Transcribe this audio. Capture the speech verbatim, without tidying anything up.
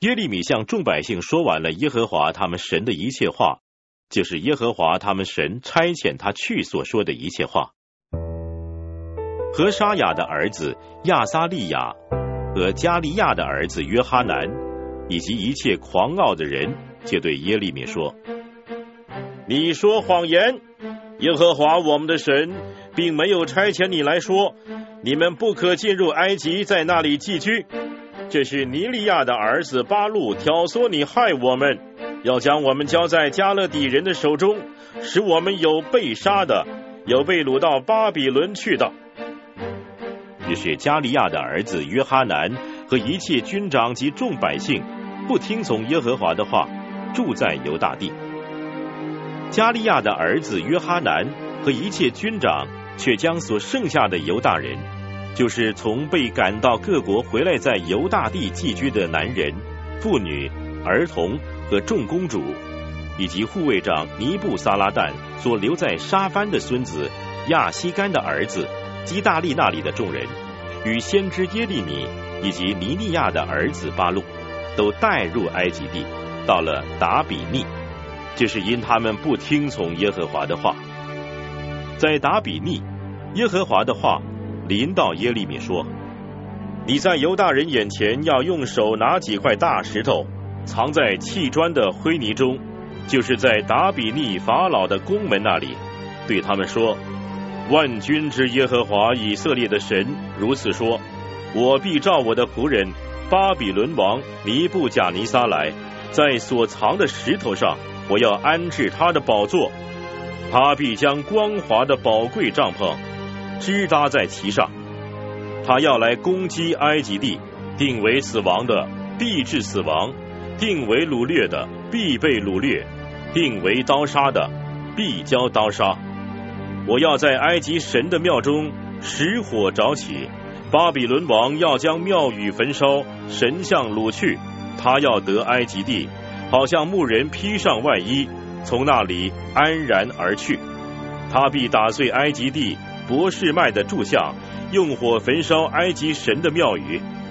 耶利米向众百姓说完了耶和华他们神的一切话，就是耶和华他们神差遣他去所说的一切话。和沙雅的儿子亚撒利雅和加利亚的儿子约哈南以及一切狂傲的人，就对耶利米说：你说谎言，耶和华我们的神并没有差遣你来说，你们不可进入埃及，在那里寄居。这是尼利亚的儿子巴路挑唆你害我们，要将我们交在加勒底人的手中，使我们有被杀的，有被掳到巴比伦去的。于是加利亚的儿子约哈南和一切军长及众百姓不听从耶和华的话，住在犹大地。加利亚的儿子约哈南和一切军长却将所剩下的犹大人，就是从被赶到各国回来在犹大地寄居的男人、妇女、儿童和众公主，以及护卫长尼布撒拉旦所留在沙番的孙子亚西干的儿子基大利那里的众人，与先知耶利米以及尼利亚的儿子巴路，都带入埃及地，到了达比尼，就是因他们不听从耶和华的话。在达比尼，耶和华的话临到耶利米说：你在犹大人眼前要用手拿几块大石头，藏在砌砖的灰泥中，就是在达比尼法老的宫门那里，对他们说：万军之耶和华以色列的神如此说，我必照我的仆人巴比伦王尼布甲尼撒来，在所藏的石头上我要安置他的宝座，他必将光滑的宝贵帐篷支搭在其上，他要来攻击埃及地，定为死亡的必致死亡，定为掳掠的必被掳掠，定为刀杀的必交刀杀。我要在埃及神的庙中使火着起，巴比伦王要将庙宇焚烧，神像掳去，他要得埃及地，好像牧人披上外衣，从那里安然而去。他必打碎埃及地伯示麦的柱像，用火焚烧埃及神的庙宇，